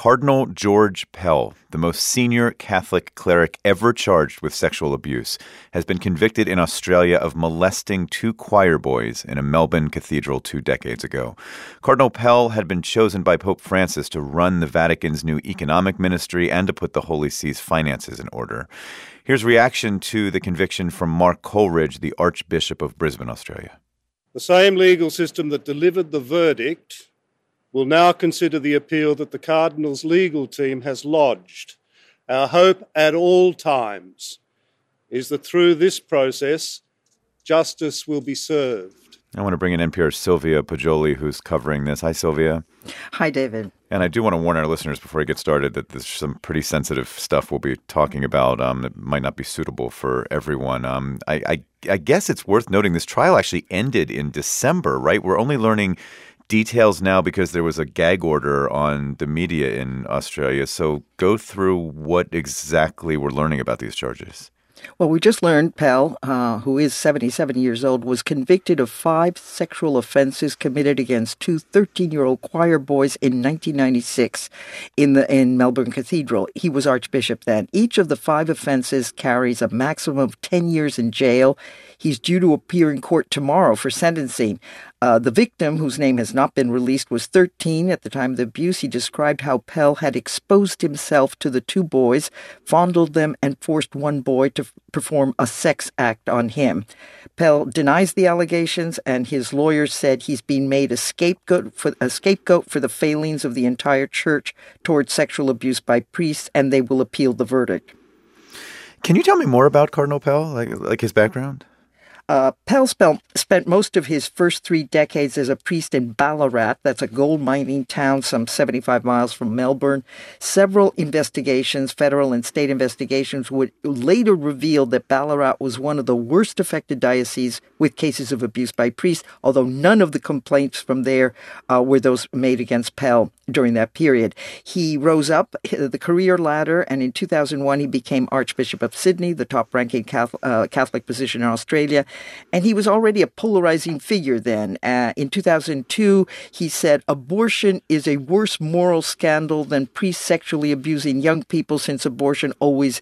Cardinal George Pell, the most senior Catholic cleric ever charged with sexual abuse, has been convicted in Australia of molesting two choir boys in a Melbourne cathedral 2 decades ago. Cardinal Pell had been chosen by Pope Francis to run the Vatican's new economic ministry and to put the Holy See's finances in order. Here's reaction to the conviction from Mark Coleridge, the Archbishop of Brisbane, Australia. The same legal system that delivered the verdict will now consider the appeal that the Cardinal's legal team has lodged. Our hope at all times is that through this process, justice will be served. I want to bring in NPR's Sylvia Poggioli, who's covering this. Hi, Sylvia. Hi, David. And I do want to warn our listeners before we get started that there's some pretty sensitive stuff we'll be talking about that might not be suitable for everyone. I guess it's worth noting this trial actually ended in December, right? We're only learning details now because there was a gag order on the media in Australia. So go through what exactly we're learning about these charges. Well, we just learned Pell, who is 77 years old, was convicted of 5 sexual offenses committed against 2 13-year-old choir boys in 1996 in Melbourne Cathedral. He was Archbishop then. Each of the 5 offenses carries a maximum of 10 years in jail. He's due to appear in court tomorrow for sentencing. The victim, whose name has not been released, was 13 at the time of the abuse. He described how Pell had exposed himself to the 2 boys, fondled them, and forced one boy to perform a sex act on him. Pell denies the allegations, and his lawyers said he's been made a scapegoat for the failings of the entire church towards sexual abuse by priests, and they will appeal the verdict. Can you tell me more about Cardinal Pell, like his background? Pell spent most of his first 3 decades as a priest in Ballarat. That's a gold mining town some 75 miles from Melbourne. Several investigations, federal and state investigations, would later reveal that Ballarat was one of the worst affected dioceses with cases of abuse by priests, although none of the complaints from there were those made against Pell during that period. He rose up the career ladder, and in 2001 he became Archbishop of Sydney, the top-ranking Catholic position in Australia. And he was already a polarizing figure then. In 2002, he said, "Abortion is a worse moral scandal than priests sexually abusing young people, since abortion always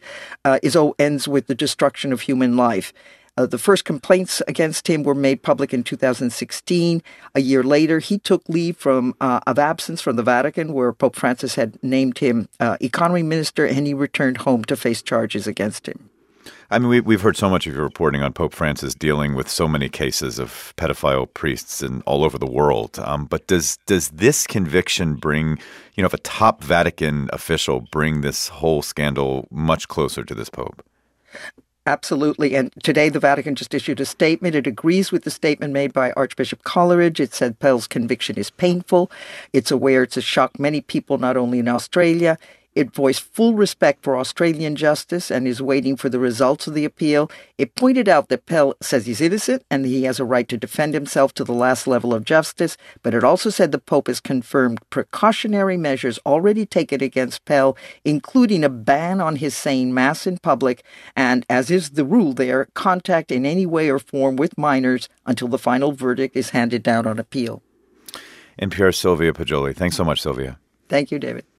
ends with the destruction of human life." The first complaints against him were made public in 2016. A year later, he took leave of absence from the Vatican, where Pope Francis had named him economy minister, and he returned home to face charges against him. I mean, we've heard so much of your reporting on Pope Francis dealing with so many cases of pedophile priests all over the world. But does this conviction bring, if a top Vatican official bring this whole scandal much closer to this Pope? Absolutely. And today the Vatican just issued a statement. It agrees with the statement made by Archbishop Coleridge. It said Pell's conviction is painful. It's aware it's shocked many people, not only in Australia. It voiced full respect for Australian justice and is waiting for the results of the appeal. It pointed out that Pell says he's innocent and he has a right to defend himself to the last level of justice. But it also said the Pope has confirmed precautionary measures already taken against Pell, including a ban on his saying Mass in public and, as is the rule there, contact in any way or form with minors until the final verdict is handed down on appeal. NPR's Sylvia Poggioli. Thanks so much, Sylvia. Thank you, David.